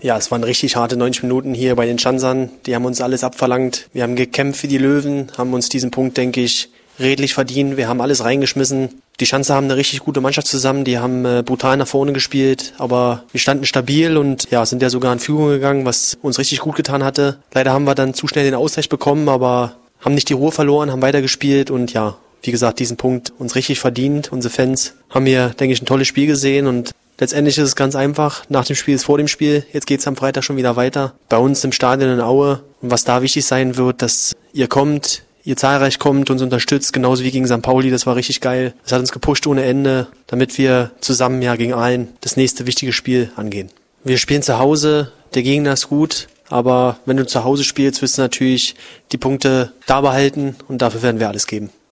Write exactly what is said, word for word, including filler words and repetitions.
Ja, es waren richtig harte neunzig Minuten hier bei den Schanzern. Die haben uns alles abverlangt. Wir haben gekämpft für die Löwen, haben uns diesen Punkt, denke ich, redlich verdient. Wir haben alles reingeschmissen. Die Schanzer haben eine richtig gute Mannschaft zusammen. Die haben äh, brutal nach vorne gespielt, aber wir standen stabil und ja, sind ja sogar in Führung gegangen, was uns richtig gut getan hatte. Leider haben wir dann zu schnell den Ausgleich bekommen, aber haben nicht die Ruhe verloren, haben weitergespielt und ja, wie gesagt, diesen Punkt uns richtig verdient. Unsere Fans haben hier, denke ich, ein tolles Spiel gesehen und letztendlich ist es ganz einfach. Nach dem Spiel ist vor dem Spiel. Jetzt geht's am Freitag schon wieder weiter. Bei uns im Stadion in Aue. Und was da wichtig sein wird, dass ihr kommt, ihr zahlreich kommt, uns unterstützt, genauso wie gegen Sankt Pauli. Das war richtig geil. Das hat uns gepusht ohne Ende, damit wir zusammen ja gegen Aalen das nächste wichtige Spiel angehen. Wir spielen zu Hause. Der Gegner ist gut. Aber wenn du zu Hause spielst, wirst du natürlich die Punkte da behalten. Und dafür werden wir alles geben.